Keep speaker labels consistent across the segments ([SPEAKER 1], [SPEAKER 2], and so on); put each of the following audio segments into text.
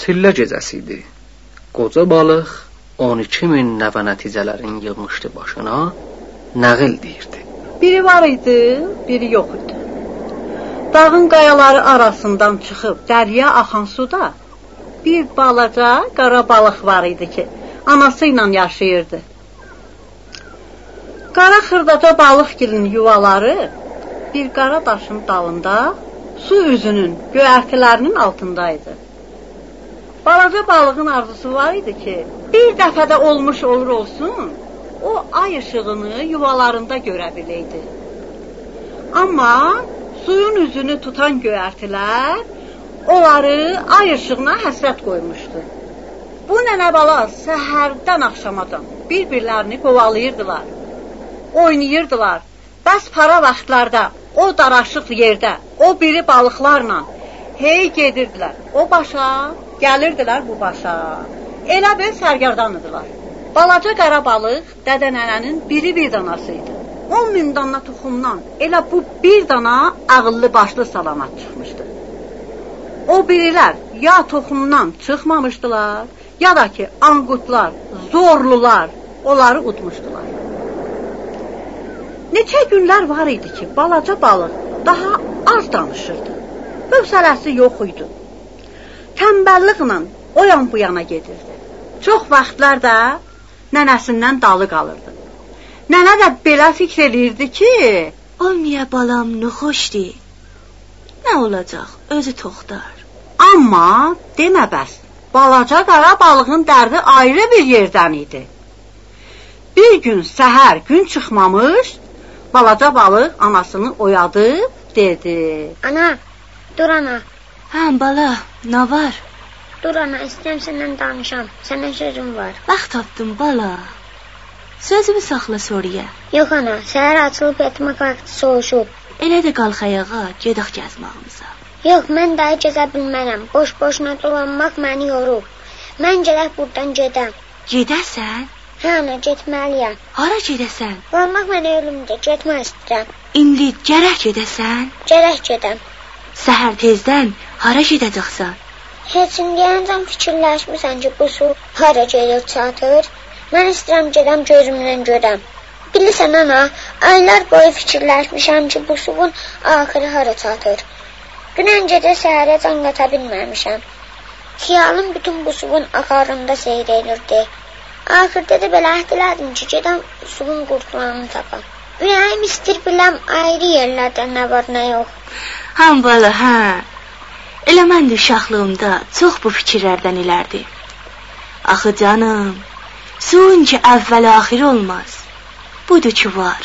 [SPEAKER 1] Çillə gecəsi idi. Qoca balıq 12.000 nəvə nəticələrin yığmışdı başına, nəğıl deyirdi.
[SPEAKER 2] Biri var idi, biri yox idi. Dağın qayaları arasından çıxıb dərya axan suda bir balaca qara balıq var idi ki, anası ilə yaşayırdı. Qara xırdaca balıqgilin yuvaları bir qara daşın dalında su üzünün göyərtilərinin altındaydı. Balaca balığın arzusu var idi ki, bir dəfədə olmuş olur olsun, o ay işığını yuvalarında görə biləydi. Amma suyun üzünü tutan göyərtilər onları ay işığına həsrət qoymuşdu. Bu nənə bala səhərdən axşamadan bir-birlərini qovalayırdılar, oynayırdılar. Bəs para vaxtlarda o daraşıq yerdə o biri balıqlarla hey gedirdilər o başa, gəlirdilər bu başa. Elə bir sərgərdanıdılar. Balaca qara balıq dədə nənənin bir danası idi. 10.000 dana toxumdan elə bu bir dana ağıllı başlı salamat çıxmışdı. O birilər ya toxumdan çıxmamışdılar, ya da ki anqutlar, zorlular onları utmuşdular. Neçə günlər var idi ki, balaca balıq daha az danışırdı. Hövsələsi yox idi. Tənbəlliklə o yan bu yana gedirdi. Çox vaxtlar da nənəsindən dalı qalırdı. Nənə də belə fikr eləyirdi ki,
[SPEAKER 3] olmaya balam nə xoşdur. Nə olacaq, özü toxtar.
[SPEAKER 2] Amma demə bəs, balaca qara balığın dərdi ayrı bir yerdən idi. Bir gün səhər gün çıxmamış, balaca balıq anasını oyadıb dedi.
[SPEAKER 4] Ana, dur ana.
[SPEAKER 3] Hə bala, nə var?
[SPEAKER 4] Dur ana, istəyirəm səndən danışam. Sənə sözüm var.
[SPEAKER 3] Vaxt tapdım bala. Sözümü saxla soruya.
[SPEAKER 4] Yox ana, səhər açılıb yatmaq vaxtı soğuşub.
[SPEAKER 3] Elə də qalx ayağa, gedək gəzməyimiza.
[SPEAKER 4] Yox, mən daha gəzə bilmərəm. Boş-boşuna dolanmaq məni yorub. Mən gələk buradan gedəm.
[SPEAKER 3] Gedəsən?
[SPEAKER 4] Hə ana, getməliyəm.
[SPEAKER 3] Hara gedəsən?
[SPEAKER 4] Qalmaq mənə ölümdür, getmək istəyirəm.
[SPEAKER 3] İndi gərək gedəsən?
[SPEAKER 4] Gərək gedəm.
[SPEAKER 3] Səhər tezdən hara gedəcəksən?
[SPEAKER 4] Heç indiyəcən fikirləşmirsən ki, bu su hara gedib çatır? Mən istəyirəm gedəm gözümlə görəm. Bilirsən ana, aylar boyu fikirləşmişəm ki, bu suyun axırı hara çatır. Dünən gecə səhərə can qata bilməmişəm. Xiyalım bütün bu suyun axarında seyr edirdi. Axırda da belə əhd elədim ki, gedəm suyun qurtulanını tapam. Ürəyim istir biləm ayrı yerlərdə nə var, nə yox.
[SPEAKER 3] Həm bala, hə. Elə mən də uşaqlığımda çox bu fikirlərdən ilərdi. Axı canım, suyun ki əvvəl-axir olmaz. Budur ki var.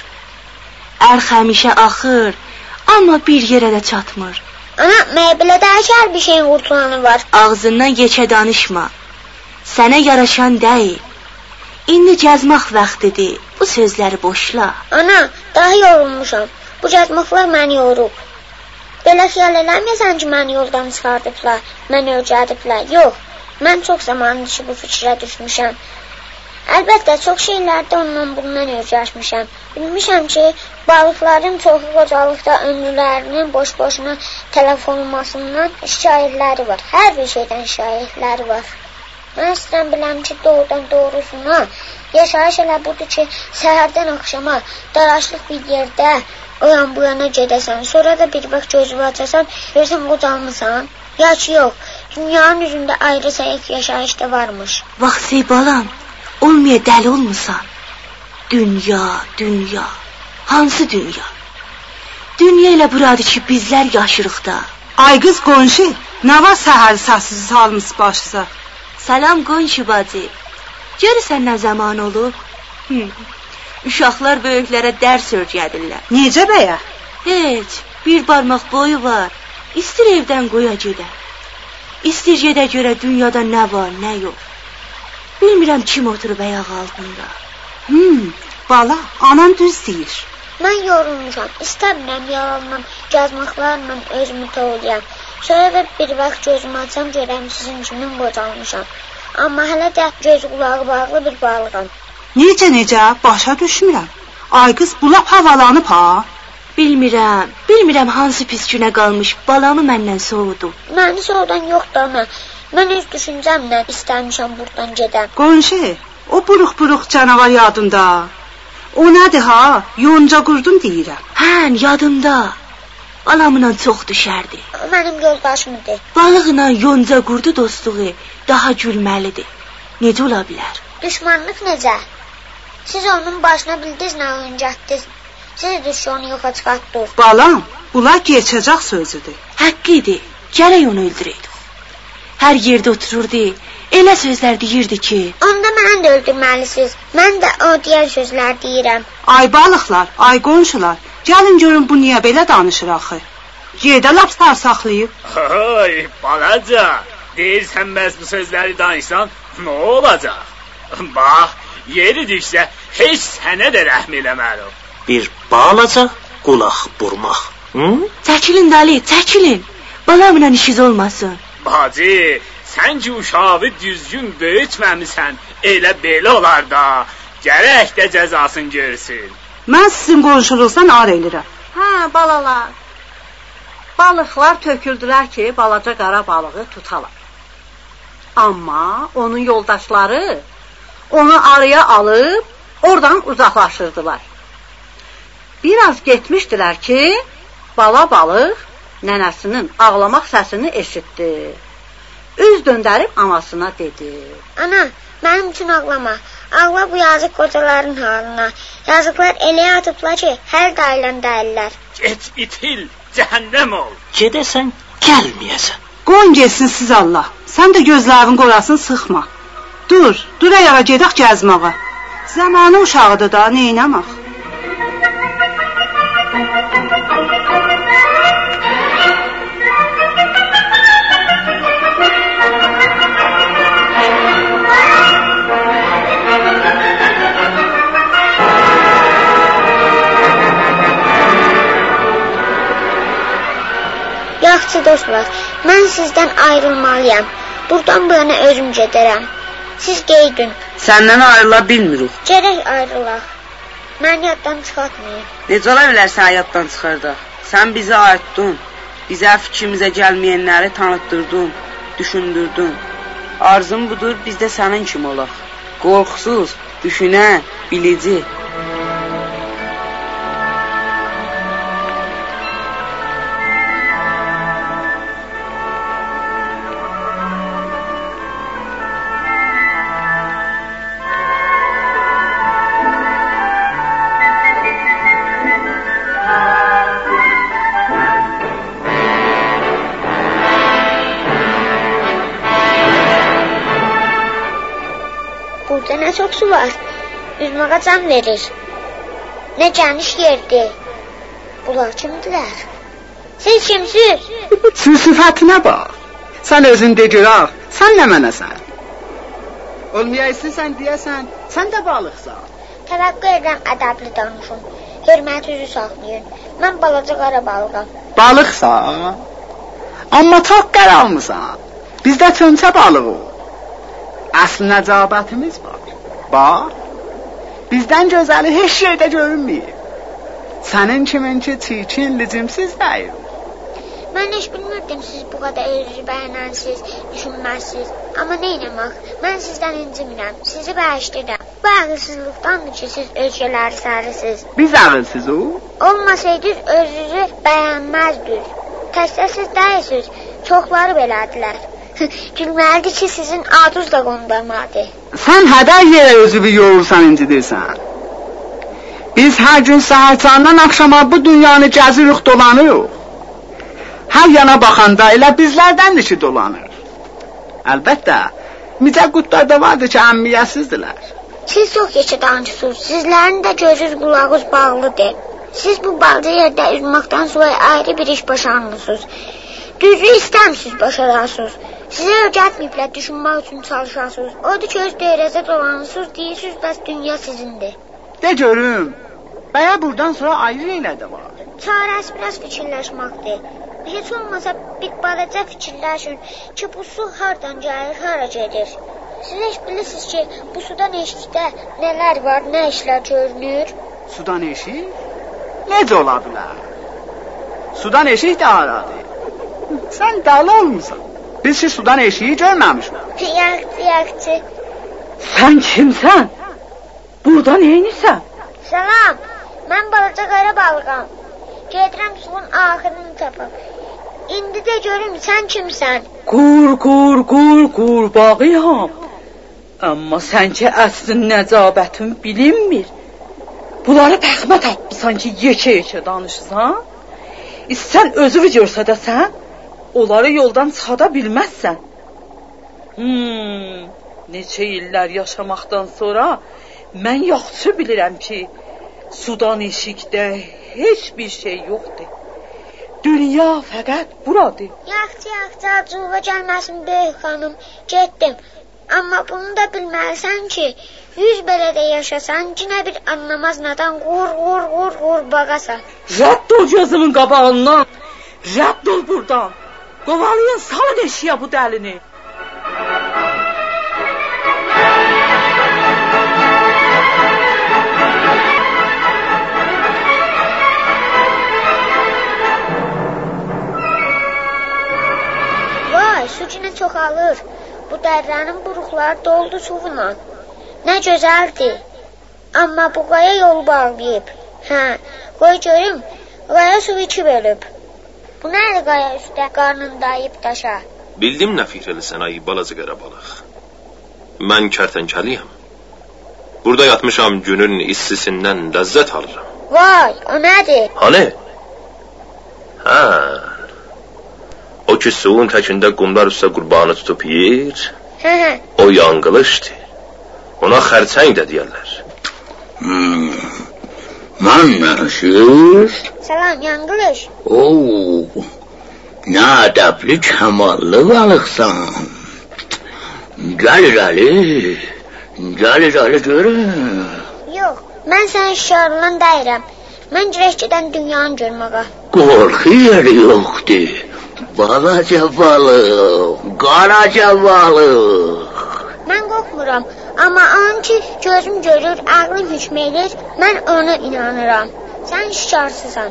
[SPEAKER 3] Ərx həmişə axır, amma bir yerə də çatmır.
[SPEAKER 4] Ana, məyə də hər bir şeyin qurtulanı var.
[SPEAKER 3] Ağzından geçə danışma. Sənə yaraşan deyil. İndi gəzmək vaxtıdır. Bu sözləri boşla.
[SPEAKER 4] Ana, daha yorulmuşam. Bu gəzməklər məni yorub. Belə xiyal eləməyəsən ki, məni yoldan çıxardıblar, məni öcədiblər. Yox, mən çox zamandır ki, bu fikrə düşmüşəm. Əlbəttə, çox şeylərdə ondan bundan öyrəşmişəm. Bilmişəm ki, balıqların çoxu qocalıqda ömrlərinin boş-boşuna tələf olunmasından şikayətləri var. Hər bir şeydən şikayətləri var. Mən istəyirəm biləm ki, doğrudan doğrusuna yaşayış elə budur ki, səhərdən axşama daraşlıq bir yerdə o yan bu yana gedəsən, sonra da bir vaxt gözünü açasan, görsən qocalmısan. Ya ki, yox, dünyanın üzündə ayrı səhif yaşayış da varmış.
[SPEAKER 3] Vaxtı balam, olmaya dəli olmursan. Dünya, dünya, hansı dünya? Dünya elə buradır ki, bizlər yaşırıq da.
[SPEAKER 5] Ay qız qonşu, nə var səhər səssiz salmış başıza?
[SPEAKER 3] Salam qonşu bacı. Görürsən nə zaman olub? Uşaqlar böyüklərə dərs öyrədirlər.
[SPEAKER 5] Necə bəyə?
[SPEAKER 3] Heç, bir barmaq boyu var. İstir evdən qoya gedə. İstir gedə görə dünyada nə var, nə yox. Bilmirəm kim oturub ayaq altında.
[SPEAKER 5] Bala, anan düz deyir.
[SPEAKER 4] Mən yorulmuşam, istəmirəm yalanla, gəzməklərlə özümü toğlayam. Sonra da bir vaxt gözümü açsam görəm sizin kimi qocalmışam. Amma hələ də göz qulağı bağlı bir balığam.
[SPEAKER 5] Necə, başa düşmürəm. Ay qız, bu lap havalanıb ha?
[SPEAKER 3] Bilmirəm hansı pis günə qalmış balamı məndən soğudu.
[SPEAKER 4] Məni soğudan yoxdur ana. Mən öz düşüncəmlə istəmişəm buradan gedəm.
[SPEAKER 5] Qonşu, o buruq-buruq canavar yadında. O nədir ha? Yonca qurdum deyirəm.
[SPEAKER 3] Hən, yadımda. Balamla çox düşərdi.
[SPEAKER 4] O mənim yoldaşımdır.
[SPEAKER 3] Balıqla yonca qurdu dostluğu daha gülməlidir. Necə ola bilər?
[SPEAKER 4] Düşmanlıq necə? Siz onun başına bildiniz nə oyuncaqdınız. Siz düşmanı yoxa çıxartdınız.
[SPEAKER 5] Balam, bunlar geçəcək sözüdür.
[SPEAKER 3] Həqqidir, gərək onu öldürəydik. Hər yerdə otururdu, elə sözlər deyirdi ki...
[SPEAKER 4] Onda mən də öldürməlisiniz. Mən də o deyən sözlər deyirəm.
[SPEAKER 5] Ay balıqlar, ay qonşular, gəlin görün bu niyə belə danışır axı. Yerdə lap sarsaqlayıb.
[SPEAKER 6] Ay, balaca, deyirsən bəs bu sözləri danışsan, nə olacaq? Bax, yeri düşsə, heç sənə də rəhm eləmərəm.
[SPEAKER 1] Bir balaca qulaq burmaq.
[SPEAKER 3] Çəkilin Dali, çəkilin. Balamla işiniz olmasın.
[SPEAKER 6] Bacı, sən ki uşağı düzgün böyütməmisən, elə belə olar da, gərək də cəzasını görsün.
[SPEAKER 5] Mən sizin qonşuluqdan ar elirəm.
[SPEAKER 2] Hə, balalar. Balıqlar töküldülər ki, balaca qara balığı tutalar. Amma onun yoldaşları onu araya alıb, oradan uzaqlaşırdılar. Biraz getmişdilər ki, bala balıq nənəsinin ağlamaq səsini eşitdi. Üz döndərib anasına dedi.
[SPEAKER 4] Ana, mənim üçün ağlama. Ağla bu yazıq qocaların halına. Yazıqlar elə yatıblar ki, hər dailən dəyirlər.
[SPEAKER 6] Get itil, cəhənnəm ol.
[SPEAKER 1] Gedəsən, gəlməyəsən.
[SPEAKER 5] Qoyun getsin siz Allah. Sən də gözlərin qorasını sıxma. Dur ayağa gedək gəzməyə. Zamanı uşağıdır da, neynəmək?
[SPEAKER 4] Yaxşı dostlar, mən sizdən ayrılmalıyam. Buradan bu yana özüm gedərəm. Siz qeydin.
[SPEAKER 7] Səndən ayrıla bilmirik.
[SPEAKER 4] Gərək ayrılaq. Mən yaddan çıxartmayın.
[SPEAKER 7] Necə ola bilər sən yaddan çıxardaq? Sən bizi ayıtdın. Bizə fikrimizə gəlməyənləri tanıtdırdın, düşündürdün. Arzun budur, biz də sənin kimi olaq. Qorxusuz, düşünən, bilici.
[SPEAKER 4] Burada nə çox su var. Üzməyə can verir. Nə geniş yerdir. Bunlar kimdilər? Siz kimsiz?
[SPEAKER 8] Sifətinə bax. Sən özün de görək. Sən nə mənəsən? Olmayaysın sən deyəsən. Sən də balıqsan.
[SPEAKER 4] Təvəqqə edirəm ədəbli danışın. Hörmətinizi saxlayın. Mən balaca qara balığam.
[SPEAKER 8] Balıqsan? Amma çox qaralmısan. Bizdə çömçə balığı. Əsl nəcabətimiz var. Bax, bizdən gözəli heç yerdə görünməyib. Sənin kiminki çirkin, licimsiz deyil.
[SPEAKER 4] Mən heç bilmirdim siz bu qədər özünüzü bəyənənsiz, düşünməzsiz. Amma neynəmək, mən sizdən incimirəm, sizi bağışlayıram. Bu ağılsızlıqdandır ki, siz özgələri sarısınız.
[SPEAKER 8] Biz ağılsız o?
[SPEAKER 4] Olmasaydınız özünüzü bəyənməzdiniz. Təkcə siz deyilsiniz, çoxları belədilər. Gülməlidir ki, sizin adınız da qondurmadır.
[SPEAKER 8] Sən hədər yerə özünü yorursan, incidirsən. Biz hər gün səhərcandan axşama bu dünyanı gəzirik, dolanırıq. Hər yana baxanda elə bizlərdəndir ki, dolanır. Əlbəttə, micə qutlar da vardır ki, əhəmiyyətsizdirlər.
[SPEAKER 4] Siz çox keçə danışırsınız, sizlərin də gözünüz qulağınız bağlıdır. Siz bu balaca yerdə üzməkdən sonra ayrı bir iş başarmısınız. Düzü istəmişsiniz, başarasınız. Sizə öyrətməyiblər, düşünmək üçün çalışasınız. Odur ki, öz döyrəzə dolanırsınız, deyirsiniz, bəs dünya sizindir.
[SPEAKER 8] De görüm, bəyə buradan sonra ayrı elə də var.
[SPEAKER 4] Çarəsi biraz fikirləşməkdir. Heç olmasa bir balaca fikirləşin ki, bu su hardan gəlir, hara gedir. Siz heç bilirsiniz ki, bu sudan eşikdə nələr var, nə işlər görünür?
[SPEAKER 8] Sudan eşik? Necə ola bilər? Sudan eşik də haradır? Sən dəli olmuşsan. Biz ki sudan eşiği görmemişik.
[SPEAKER 4] Yaxşı.
[SPEAKER 5] Sen kimsen? Burada neyinsən?
[SPEAKER 4] Salam, mən balaca qara balığam. Gedirəm suyun axırını tapım. İndi də görüm sən kimsən?
[SPEAKER 5] Qurbağıyam. Amma sən ki əslin nəcabətin bilinmir. Bunları pəxmə tapmısan ki yekə danışırsan. İstən özünü görsədəsən, onları yoldan çıxada bilməzsən. Neçə illər yaşamaqdan sonra mən yaxşı bilirəm ki, sudan eşikdə heç bir şey yoxdur. Dünya fəqət buradır.
[SPEAKER 4] Yaxşı, acığa gəlməsin böyük xanım, getdim. Amma bunu da bilməlisən ki, 100 belə də yaşasan, cinə bir anlamaz nadan qurbağasan.
[SPEAKER 5] Rədd ol gözümün qabağından, rədd ol buradan. Qovalayın, salın eşiyə bu dəlini.
[SPEAKER 4] Su cinə çoxalır. Bu dərənin buruqları doldu suvla. Nə gözəldir. Amma bu qaya yol bağlayıb. Qoy görüm, qaya su iki bölüb. Bu nədir qaya üstə qarnındayıb daşa?
[SPEAKER 9] Bildim nə fikr eləsən ay balaca qara balıq. Mən kərtənkəliyəm. Burada yatmışam günün istisindən ləzzət alıram.
[SPEAKER 4] Vay, o nədir?
[SPEAKER 9] Hani? O ki suyun təkində qumlar üstə qurbanı tutub yiyir, o yanqılışdır. Ona xərçəng də deyərlər.
[SPEAKER 10] Mən nəşir?
[SPEAKER 4] Salam, yanqılış.
[SPEAKER 10] Nə ədəbli kəmallı balıqsan. Gəlir əli görün.
[SPEAKER 4] Yox, mən sənin şarından dəyirəm. Mən girək gedən dünyanı görməyə.
[SPEAKER 10] Qorxu yeri yoxdur. Balaca balıq, qaraca balıq.
[SPEAKER 4] Mən qorxmuram, amma an ki gözüm görür, ağlım hükm edir, mən ona inanıram. Sən şikarsızsan.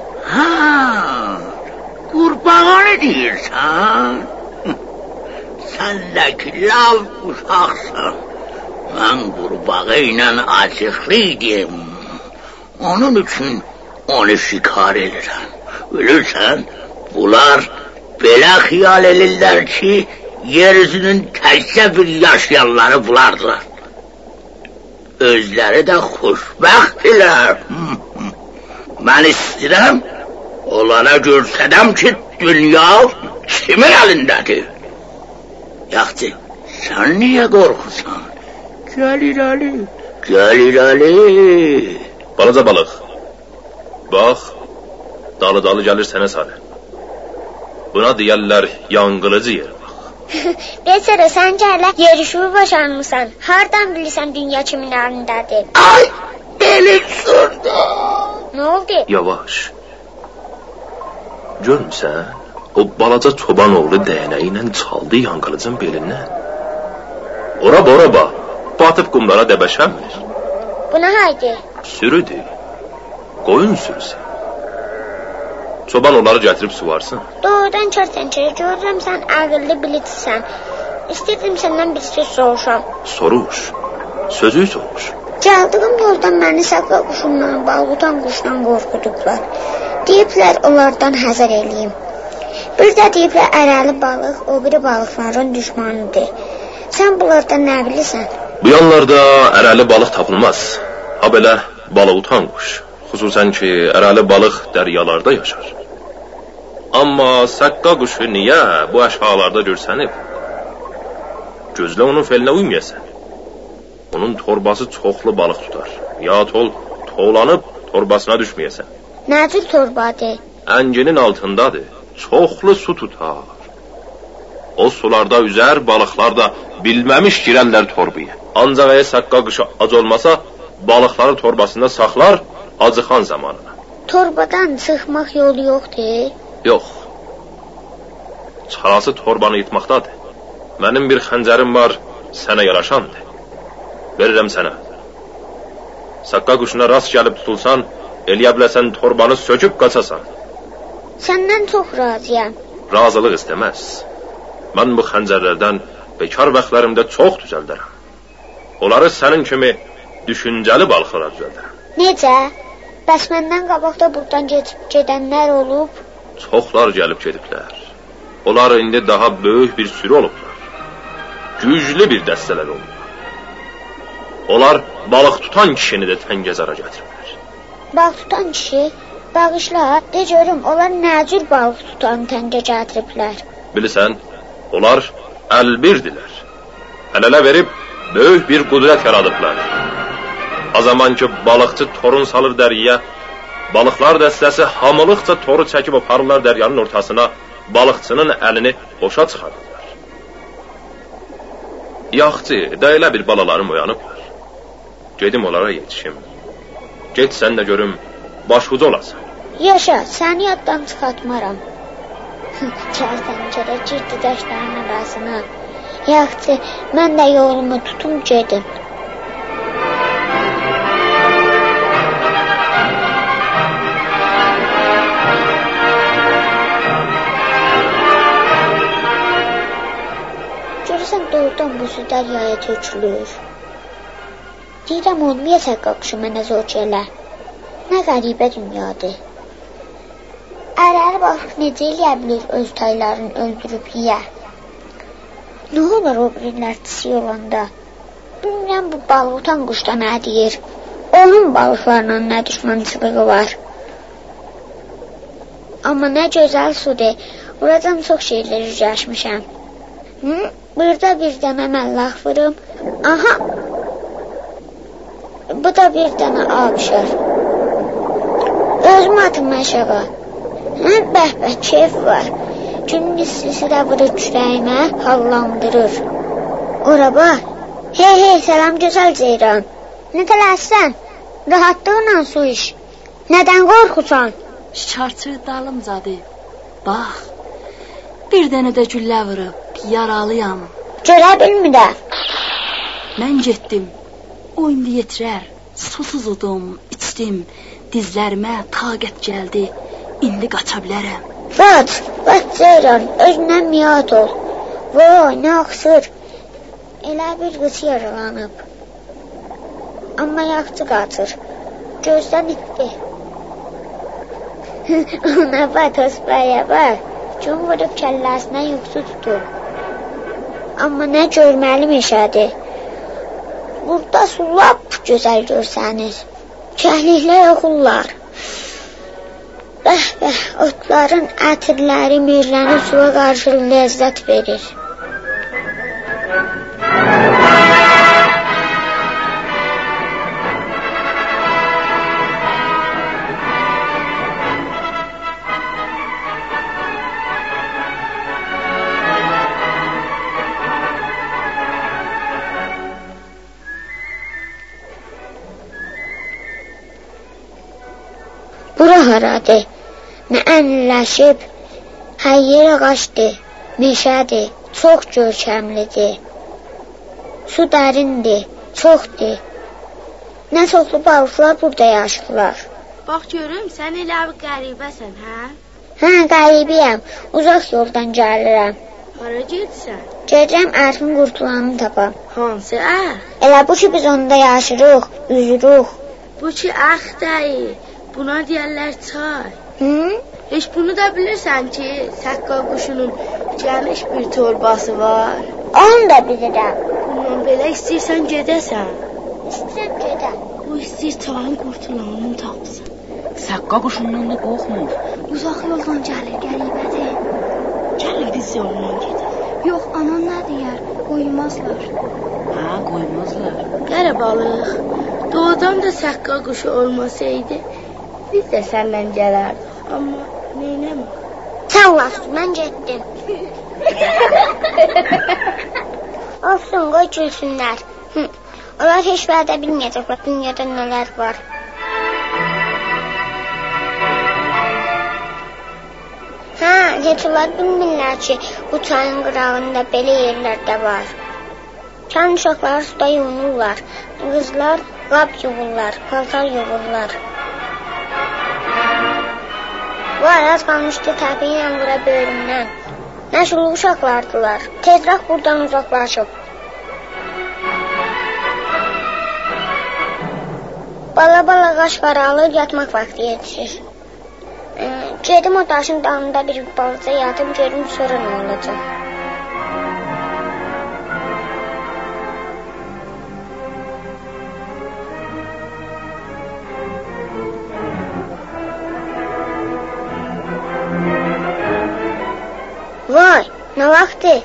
[SPEAKER 10] Qurbağa nə deyirsən? Sən də ki lav uşaqsan. Mən qurbağa ilə acıqlı idim. Onun üçün onu şikar edirəm. Bilirsən, bunlar belə xiyal edirlər ki, yeryüzünün təkcə bir yaşayanları bulardılar. Özləri də xoşbəxtdirlər. Mən istəyirəm, onlara görsədəm ki, dünya kimin əlindədir? Yaxşı, sən niyə qorxursan? Gəlir əli.
[SPEAKER 9] Balaca balıq, bax, dalı gəlir sənə sarı. Buna deyərlər yanqılıcı yer bax.
[SPEAKER 4] Desərə, sən gələ yerişimi başarmısan. Hardan bilirsən dünya kimin əlindədir?
[SPEAKER 10] Ay, belim sürdü.
[SPEAKER 4] Nə oldu?
[SPEAKER 9] Yavaş. Görmüsən, o balaca çoban oğlu dəyənəyi ilə çaldı yanqılıcın belindən. Ora bax, batıb qumlara dəbəşənmir.
[SPEAKER 4] Bu nə haydi?
[SPEAKER 9] Sürüdür, qoyun sürüsü. Çoban onları gətirib suvarsın.
[SPEAKER 4] Doğrudan kərtənkələ, görürəm sən ağıllı bilicsən. İstəyirdim səndən bir söz soruşam.
[SPEAKER 9] Soruş, sözü soruş.
[SPEAKER 4] Gəldiyim yoldan məni saqqal quşundan, balıqdan quşdan qorxudublar. Deyiblər, onlardan həzər eləyim. Bir də deyiblər, ərəli balıq o biri balıqların düşmanıdır. Sən bunlardan nə bilirsən?
[SPEAKER 9] Bu yanlarda ərəli balıq tapılmaz. Ha belə balıq utan quş. Xüsusən ki, ərəli balıq dəryalarda yaşar. Amma səqqa quşu niyə bu əşhalarda görsənib? Gözlə onun felinə uymayasan. Onun torbası çoxlu balıq tutar. Ya toğlanıb torbasına düşməyəsən.
[SPEAKER 4] Nə cür torbadır?
[SPEAKER 9] Ənginin altındadır. Çoxlu su tutar. O sularda üzər, balıqlar da bilməmiş girərlər torbaya. Ancaq əgər səqqa quşu ac olmasa, balıqları torbasında saxlar, acıqan zamanına.
[SPEAKER 4] Torbadan çıxmaq yolu yoxdur?
[SPEAKER 9] Yox. Çarası torbanı yıtmaqdadır. Mənim bir xəncərim var, sənə yaraşandır. Verirəm sənə. Səqqa quşuna rast gəlib tutulsan, eləyə biləsən torbanı söküb qaçasan.
[SPEAKER 4] Səndən çox razıyam.
[SPEAKER 9] Razılıq istəməz. Mən bu xəncərlərdən bekar vaxtlarımda çox düzəldərəm. Onları sənin kimi düşüncəli balıqlara düzəldərəm.
[SPEAKER 4] Necə? Bəs məndən qabaqda buradan gedənlər olub?
[SPEAKER 9] Çoxlar gəlib gediblər. Onlar indi daha böyük bir sürü olublar. Güclü bir dəstələr olublar. Onlar balıq tutan kişini də Təngəzara gətiriblər.
[SPEAKER 4] Balıq tutan kişi? Bağışla, de görüm, onlar nə cür balıq tutan Təngə gətiriblər?
[SPEAKER 9] Bilirsən, onlar əlbirdirlər. Əl-ələ verib böyük bir qudrət yaradıblar. O zaman ki balıqçı torun salır dəriyə, balıqlar dəstəsi hamılıqca toru çəkib aparırlar dəryanın ortasına, balıqçının əlini boşa çıxarırlar. Yaxçı, da elə bir balalarım oyanıblar. Gedim onlara yetişim. Get sən də görüm, başucu olasan.
[SPEAKER 4] Yaşa, səni yaddan çıxartmaram. Çərsən görə girdi daşların arasına. Yaxçı, mən də yolumu tutum gedim. Görürsən, doğrudan bu su dəryaya tökülür. Deyirəm, olmaya səqqaqışı mənə zor gələ. Nə qəribə dünyadır. Ərəli balıq necə eləyə bilir öz taylarını öldürüb yiyə? Nə olur o birilər çisi olanda? Bilmirəm bu balıq utan quşda nə deyir? Onun balıqlarla nə düşmançılığı var? Amma nə gözəl sudur. Buradan çox şeylər üzləşmişəm. Burada bir dənə məllah vurum. Aha! Bu da bir dənə abşar. Özüm atım aşağı. Bəhbə, keyf var. Günün istisi də vurur kürəyimə, hallandırır. Ora bax. Hey, salam gözəl ceyran. Nə tələsən? Rahatlıqla su iç. Nədən qorxusan?
[SPEAKER 3] Şikarçı dalımcadı. Bax, bir dənə də güllə vurub, yaralıyam.
[SPEAKER 4] Görə bilmirəm.
[SPEAKER 3] Mən getdim, o indi yetirər. Susuz udum, içdim, dizlərimə taqət gəldi. İndi qaça bilərəm.
[SPEAKER 4] Qaç ceyran, özündən miyat ol. Vay, nə axsır. Elə bir qız yaralanıb. Amma yaxçı qaçır. Gözdən itdi. Ona bax, tosbaya bax. Gün vurub kəlləsinə yuxusu tutub. Amma nə görməli meşədir. Burada su lap gözəl görsənir. Kəhliklər oxullar. Bəh, otların ətirləri mirlənib suya qarşı ləzzət verir. Bura haradır? Nə ənləşib, hər yer ağaçdır, meşədir, çox görkəmlidir. Su dərindir, çoxdur. Nə çoxlu balıqlar burada yaşırlar.
[SPEAKER 3] Bax görüm, sən elə bir qəribəsən, hə?
[SPEAKER 4] Hə, qəribiyəm, uzaq yoldan gəlirəm.
[SPEAKER 3] Hara gedirsən?
[SPEAKER 4] Gedirəm ərfin qurtulanını tapam.
[SPEAKER 3] Hansı əx?
[SPEAKER 4] Elə bu ki biz onda yaşırıq, üzürük.
[SPEAKER 3] Bu ki əx deyil, buna deyərlər çay. Heç bunu da bilirsən ki, səqqa quşunun geniş bir torbası var.
[SPEAKER 4] Onu da bilirəm.
[SPEAKER 3] Bundan belə istəyirsən gedəsən.
[SPEAKER 4] İstəyirəm gedəm.
[SPEAKER 3] Bu istəyir çayın qurtulanını tapsın.
[SPEAKER 7] Səqqa quşundan da qorxmur.
[SPEAKER 3] Uzaq yoldan gəlir, qəribədir. Gəlir biz yoldan gedək. Yox, anan nə deyər? Qoymazlar.
[SPEAKER 7] Hə, qoymazlar.
[SPEAKER 3] Qərə balıq, doğudan da səqqa quşu olmasaydı, biz də səndən gələrdik. Amma neynəmə?
[SPEAKER 4] Sən vaxtı, mən getdim. Olsun, qoy gülsünlər. Onlar heç vədə bilməyəcəklər, dünyada nələr var. Hə, heç onlar bilmirlər ki, bu çayın qırağında belə yerlər də var. Kənd uşaqları suda yunurlar, qızlar qab yuvurlar, paltar yuvurlar. Var, az qalmışdı təpiyi ilə vura böyrümdən. Məşğul uşaqlardılar. Tezrək buradan uzaqlaşıb. Bala qaşqara alır, yatmaq vaxtı yetişir. Gedim o daşın dalında bir balaca yatım, görüm sonra nə olacaq. Vay, nə vaxtdır?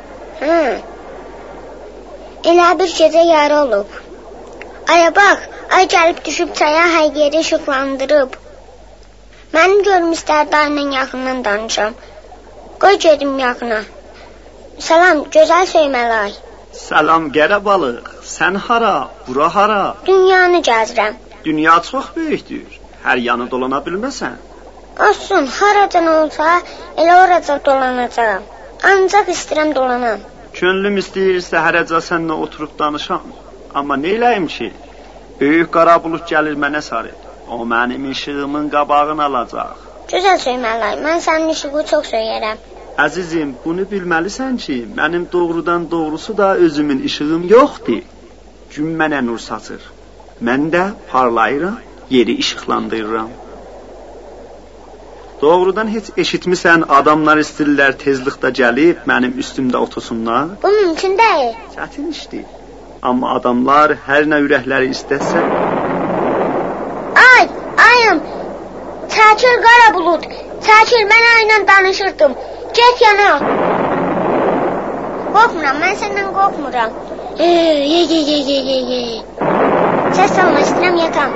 [SPEAKER 4] Elə bir gecə yarı olub. Aya bax, ay gəlib düşüb çaya hər yeri işıqlandırıb. Mənim görmüşlər dayla yaxından danışam. Qoy gedim yaxına. Salam, gözəl söyməli ay.
[SPEAKER 8] Salam qərə balıq. Sən hara? Bura hara?
[SPEAKER 4] Dünyanı gəzirəm.
[SPEAKER 8] Dünya çox böyükdür. Hər yanı dolana bilməsən.
[SPEAKER 4] Olsun, haracan olsa elə oraca dolanacağam. Ancaq istəyirəm dolanam.
[SPEAKER 8] Könlüm istəyirsə hərəcə səninlə oturub danışam. Amma neyləyim ki? Böyük qara bulut gəlir mənə sarı. O mənim işığımın qabağını alacaq.
[SPEAKER 4] Gözəl söyməli ay, mən sənin işığı çox söyərəm.
[SPEAKER 8] Əzizim, bunu bilməlisən ki, mənim doğrudan doğrusu da özümün işığım yoxdur. Gün mənə nur saçır. Mən də parlayıram, yeri işıqlandırıram. Doğrudan heç eşitmisən, adamlar istəyirlər tezlikdə gəlib mənim üstümdə otursunlar?
[SPEAKER 4] Bu mümkün deyil.
[SPEAKER 8] Çətin işdir. Amma adamlar hər nə ürəkləri istəsə...
[SPEAKER 4] Ayım, çəkil qara bulud, çəkil, mən ayla danışırdım. Get yana. Qorxmuram, mən səndən qorxmuram. Səs salma, istəyirəm yatam.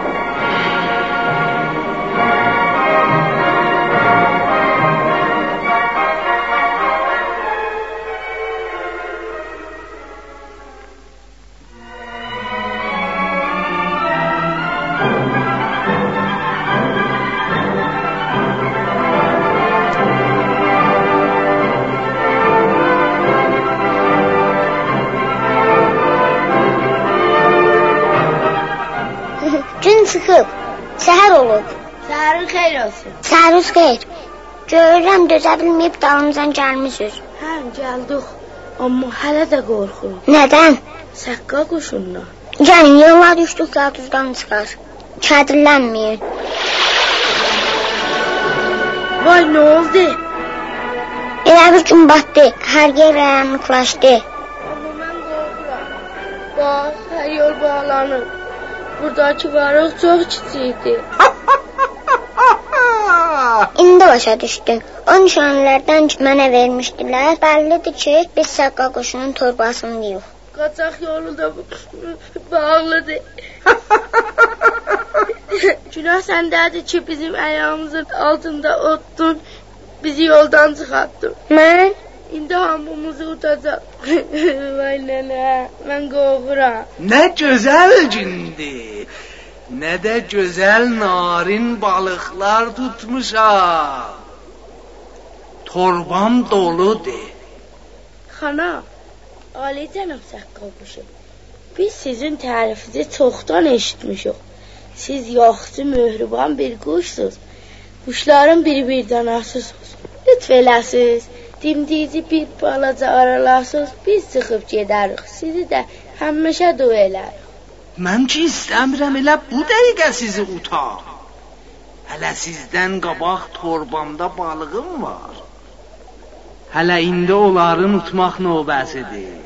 [SPEAKER 4] Gün çıxıb, səhər olub.
[SPEAKER 3] Səhərin xeyir olsun.
[SPEAKER 4] Səhəriniz xeyir. Görürəm, dözə bilməyib dalımızdan gəlmişsiniz.
[SPEAKER 3] Gəldik. Amma hələ də qorxuram.
[SPEAKER 4] Nədən?
[SPEAKER 3] Səqqa quşundan.
[SPEAKER 4] Gəlin, yola düşdük, yatızdan çıxar. Kədirlənməyin.
[SPEAKER 3] Vay, nə oldu?
[SPEAKER 4] Elə bir gün batdı, hər yer rəyanlıqlaşdı.
[SPEAKER 3] Amma mən qorxuram. Bax, hər yol bağlanıb. Buradakı varıq çox kiçikdir.
[SPEAKER 4] İndi başa düşdüm. O nişanlərdən mənə vermişdilər. Bəllidir ki, biz səqqa quşunun torbasındayıq.
[SPEAKER 3] Qaçaq yolu da bağlıdır. Günah səndədir ki, bizim ayağımızın altında otdun, bizi yoldan çıxartdın.
[SPEAKER 4] Mən?
[SPEAKER 3] İndi hamımızı utacaq. Vay nənə, mən qorxuram.
[SPEAKER 10] Nə gözəl gündür. Nə də gözəl narin balıqlar tutmuşam. Torbam doludur.
[SPEAKER 3] Xana, Ali cənab səqqa quşu, biz sizin tərifinizi çoxdan eşitmişik. Siz yaxşı, möhriban bir quşsuz. Quşların bir-birdən asısınız. Lütf eləsiz, dimdiyici bir balaca aralasız, biz çıxıb gedərik. Sizi də həmişə dua elərik.
[SPEAKER 10] Mən ki istəmirəm elə bu dəqiqə sizi utam. Hələ sizdən qabaq torbamda balığım var. Hələ indi onları unutmaq növbəsidir.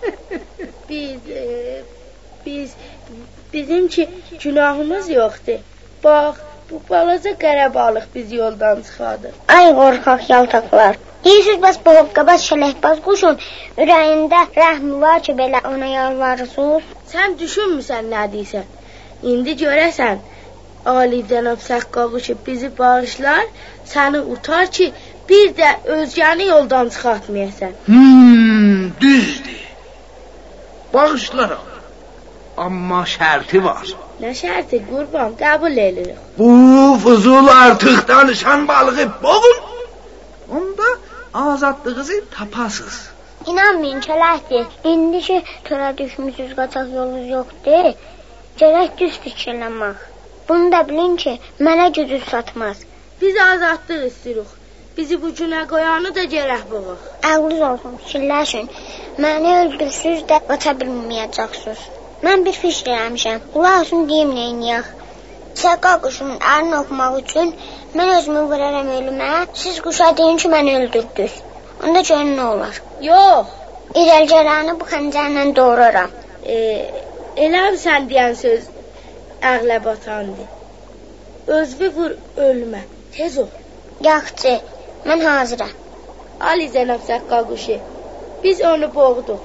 [SPEAKER 3] Bizim ki günahımız yoxdur. Bax, bu balaca qara balıq bizi yoldan çıxardı.
[SPEAKER 4] Ay qorxaq yaltaqlar. Deyirsiniz, bəs bu hoqqabaz şələkbaz quşun ürəyində rəhmi var ki, belə ona yalvarırsınız?
[SPEAKER 3] Sən düşünmüsən nə deyirsən? İndi görəsən, Ali cənab səqqa quşu bizi bağışlar, səni utar ki, bir də özgəni yoldan çıxartmayasan.
[SPEAKER 10] Düzdür. Bağışlaram. Amma şərti var.
[SPEAKER 3] Nə şərti, qurban, qəbul edirik.
[SPEAKER 10] Bu fuzul artıq danışan balığı boğun. Onda azadlığınızı tapasınız.
[SPEAKER 4] İnanmayın, kələkdir. İndi ki, tölə düşmüşsünüz, qaçaq yolunuz yoxdur. Gərək düz fikirləmək. Bunu da bilin ki, mənə gücü satmaz.
[SPEAKER 3] Biz azadlıq istəyirik. Bizi bu günə qoyanı da gərək boğuq.
[SPEAKER 4] Ağlınız olsun, fikirləşin. Məni öldürsüz də qaça bilməyəcəksiniz. Mən bir fikir eləmişəm. Qulaq olsun deyim neyniyək. Səqqa quşunun ərini oxumaq üçün mən özümü vuraram ölümə, siz quşa deyin ki, məni öldürdünüz. Onda görün nə olar?
[SPEAKER 3] Yox.
[SPEAKER 4] İrəlgərəni bu xəncərlə doğraram.
[SPEAKER 3] Eləm sən deyən söz əqlə batandı. Özünü vur ölümə, tez ol.
[SPEAKER 4] Yaxşı, mən hazıram.
[SPEAKER 3] Ali Zənab Səqqa quşu, biz onu boğduq.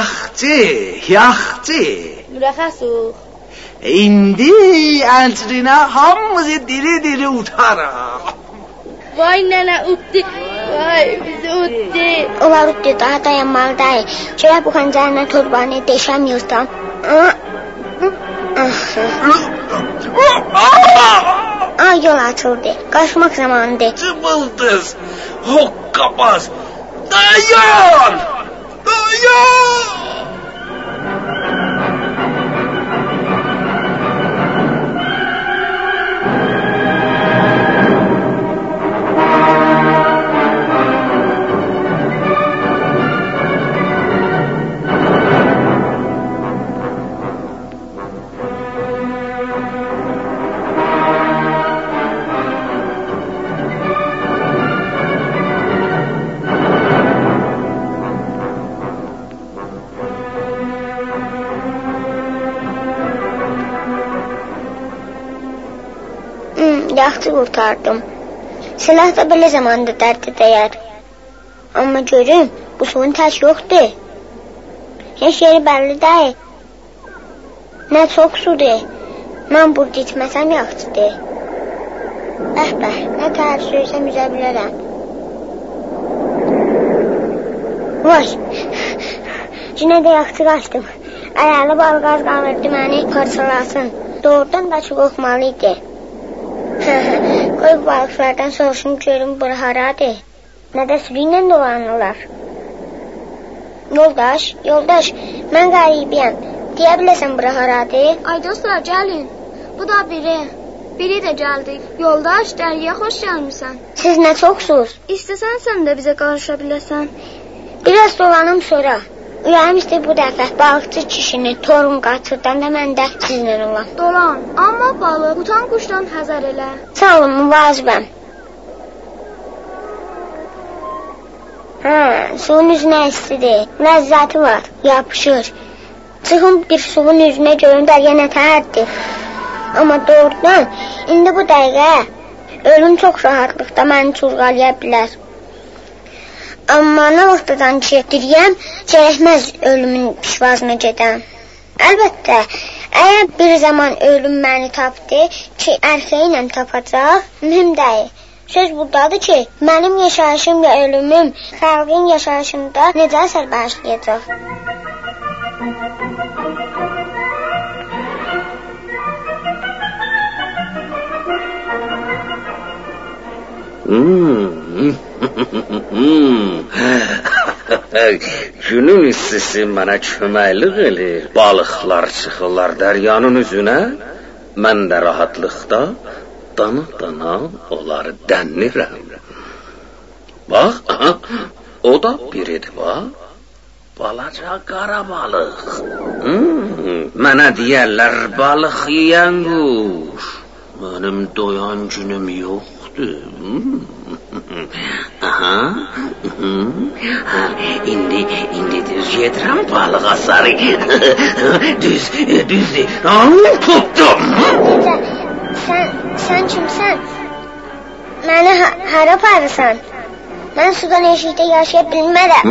[SPEAKER 10] Yaxşı.
[SPEAKER 3] Mürəxəsuq.
[SPEAKER 10] İndi əlçrinə hamımızı diri utaraq.
[SPEAKER 3] Vay nənə utdu. Vay bizi utdu.
[SPEAKER 4] Onlar utdu, daha dayanmalı deyil. Şöyle bu xəncərlə torbanı deşəmiyorsam. Ay yol açıldı. Qaçmaq zamanıdır.
[SPEAKER 10] Cıbıldız. Hokkabaz. Dayan!
[SPEAKER 4] Yaxşı qurtardım. Silah da belə zamanda dərdə dəyər. Amma görüm, bu suyun tək yoxdur. Heç yeri bəlli deyil. Nə çox sudur. Mən burada içməsəm yaxşıdır. Bə, nə təhər söysəm üzə bilərəm. Vay, cinə də yaxşı qaçdım. Ayarlı balıq az qalırdı məni parçalasın. Doğrudan da çox qorxmalıydı. Qoy balıqlardan soruşum görüm bura haradır. Nə də sürüylə dolanırlar. Yoldaş, mən qəribiyəm. Deyə biləsən bura haradır?
[SPEAKER 11] Ay dostlar, gəlin. Bu da biri də gəldik. Yoldaş, dəriyə xoş gəlmirsən.
[SPEAKER 4] Siz nə çoxsuz?
[SPEAKER 11] İstəsən sən də bizə qarışa biləsən.
[SPEAKER 4] Biraz dolanım sonra. Ürəyim istəyir bu dəfə balıqçı kişini torun qaçırdan da mən də sizlə olam.
[SPEAKER 11] Dolan, amma balıq utan quşdan həzər elə.
[SPEAKER 4] Sağ olun, müvazibəm. Suyun üzünə istidir, ləzzəti var, yapışır. Çıxın bir suyun üzünə görün dərgə nə təhərdir. Amma doğrudan, indi bu dəqiqə ölüm çox rahatlıqda məni çurğalaya bilər. Amma nə vaxtdan ki, diriyəm, gərəkməz ölümün pişvazına gedəm. Əlbəttə, əgər bir zaman ölüm məni tapdı ki, ərxəyi ilə tapacaq, mühüm deyil. Söz buradadır ki, mənim yaşayışım və ölümüm xalqın yaşayışında necə əsər bağışlayacaq?
[SPEAKER 12] Günün istisi mənə köməklik edir. Balıqlar çıxırlar dəryanın üzünə. Mən də rahatlıqda dana onları dənlirəm. Bax, o da biridir, bax. Balaca qara balıq. Mənə deyərlər balıq yeyən quş. Mənim doyan günüm yoxdur. İndi düz gedirəm balığa sarı. Düzdür. Tuttum.
[SPEAKER 4] Sən kimsən? Məni hara aparırsan? Mən sudan eşikdə yaşaya bilmərəm.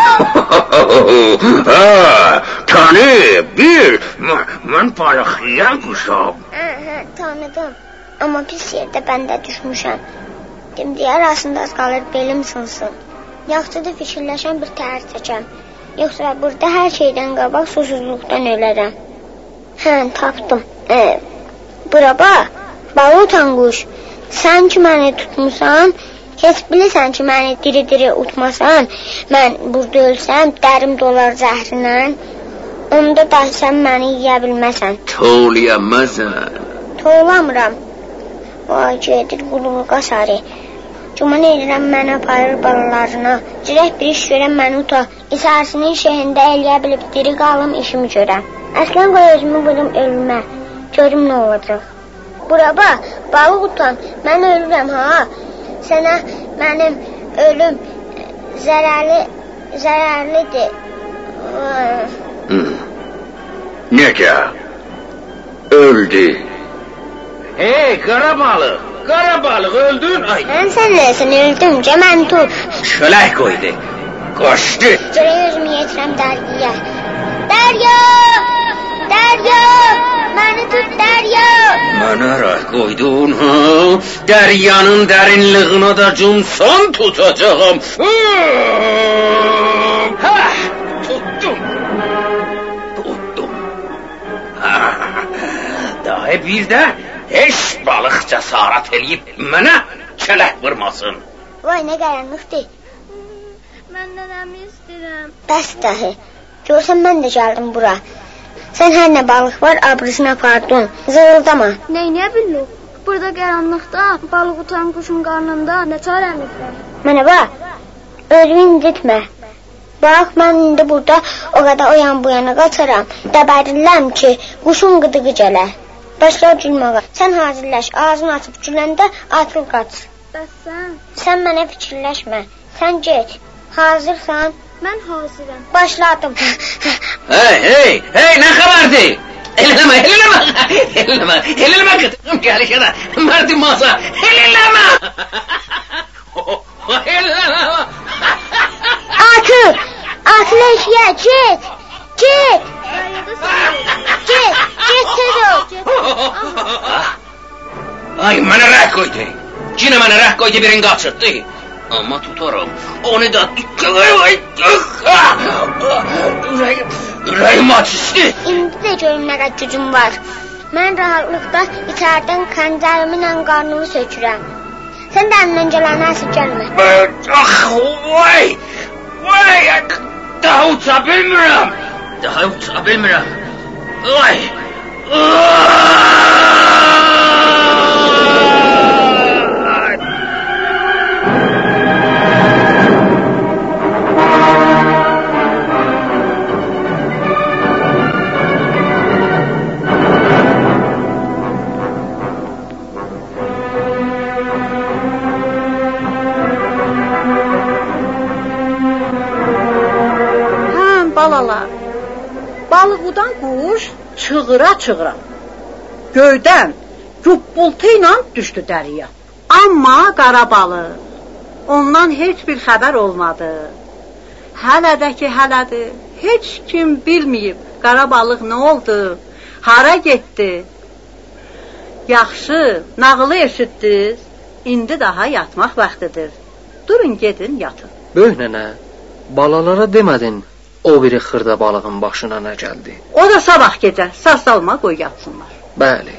[SPEAKER 12] Tanı, mən balıq yeyən quşam.
[SPEAKER 4] Tanıdım. Amma pis yerdə bəndə düşmüşəm. Dimdiyə arasında az qalır belim sınsın. Yaxşıdır fikirləşən bir təhər çəkəm. Yoxsa burada hər şeydən qabaq susuzluqdan ölərəm. Tapdım. Bura bax, balı utan quş. Sən ki məni tutmusan, heç bilirsən ki məni diri-diri utmasan, mən burada ölsəm, dərim dolar zəhrinlə, onda da sən məni yiyə bilməsən.
[SPEAKER 12] Toğlayamazsan.
[SPEAKER 4] Toğlamıram. Vay gedir qulluğa sarı. Güman edirəm məni aparır balalarına. Cirək bir iş görəm məni uta. İçərisinin şeyində eləyə bilib diri qalım işimi görəm. Əslən qoy özümü burum ölümə. Görüm nə olacaq. Bura bax, balıq utan. Mən ölürəm ha. Sənə mənim ölüm zərərlidir.
[SPEAKER 12] Necə? Öldü. Hey, qara balıq. Qara balıq öldün. Ay.
[SPEAKER 4] Mən sənləsin öldüm. Mən tut.
[SPEAKER 12] Şölək qoydu. Qaçdı.
[SPEAKER 4] Görək özümü yetirəm Dəryaya. Dərya! Dərya! Məni tut Dərya!
[SPEAKER 12] Mənə rəh qoydun, ha? Dəryanın dərinliyinə də cumsan tutacağım. Hə, tuttum. Daha bir də heç balıq cəsarət eləyib mənə kələk vurmasın.
[SPEAKER 4] Vay, nə qaranlıqdır.
[SPEAKER 11] Mən nənəmi istəyirəm.
[SPEAKER 4] Bəs dahi, görsən mən də gəldim bura. Sən hər nə balıq var, abrısını apardın. Zırıldama.
[SPEAKER 11] Neyniyə bilmək? Burada qaranlıqda, balıq utan quşun qarnında nə çarəmiz var?
[SPEAKER 4] Mənə bax, özünü incitmə. Bax, mən indi burada o qədər o yan bu yana qaçaram. Dəbərirəm ki, quşun qıdığı gələr. Başla gülməyə. Sən hazırlaş, ağzını açıb güləndə atıl qaç.
[SPEAKER 11] Bəs sən?
[SPEAKER 4] Sən mənə fikirləşmə. Sən get. Hazırsan?
[SPEAKER 11] Mən hazıram.
[SPEAKER 4] Başladım.
[SPEAKER 12] Hey, nə xəbərdir? Eləmə, qıtığım gəlişədə. Mərdim masa, eləmə.
[SPEAKER 4] Atıl eşiyə, get. Get tez ol.
[SPEAKER 12] Ay, mənə rəh qoydu. Yine mənə rəh qoydu, birini qaçırdı. Amma tutarım. Onu da... Ürəyim açışdı.
[SPEAKER 4] İndi də görüm nə qədər gücüm var. Mən rahatlıqda içərdən kəncərimlə qarnımı sökürəm. Sən də əndən gələni əsir gəlmə.
[SPEAKER 12] Vay! Daha uça bilmirəm. Vay!
[SPEAKER 2] Balalar, balıq udan quş çığıra-çığıra göydən güppultu ilə düşdü dəriyə. Amma qara balıq ondan heç bir xəbər olmadı. Hələ də ki, hələdir. Heç kim bilməyib qara balıq nə oldu, hara getdi. Yaxşı, nağılı eşitdiniz. İndi daha yatmaq vaxtıdır. Durun, gedin, yatın.
[SPEAKER 1] Böyük nənə, balalara demədin o biri xırda balığın başına nə gəldi?
[SPEAKER 2] O da sabah gecə saz salma qoy yatsınlar.
[SPEAKER 1] Bəli,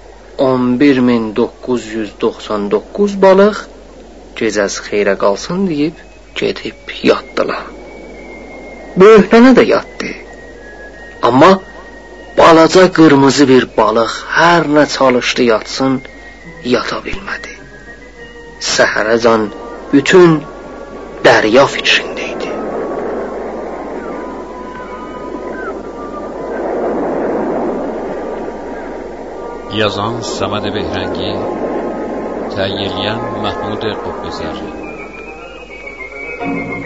[SPEAKER 1] 11.999 balıq gecəz xeyrə qalsın deyib gedib yatdılar. Böyük nənə də yatdı. Amma balaca qırmızı bir balıq hər nə çalışdı yatsın, yata bilmədi. Səhərəcən bütün dərya fikrində idi.
[SPEAKER 13] Yazan Səməd Behrəngi, təyyirləyən Məhmud Qubbəzər.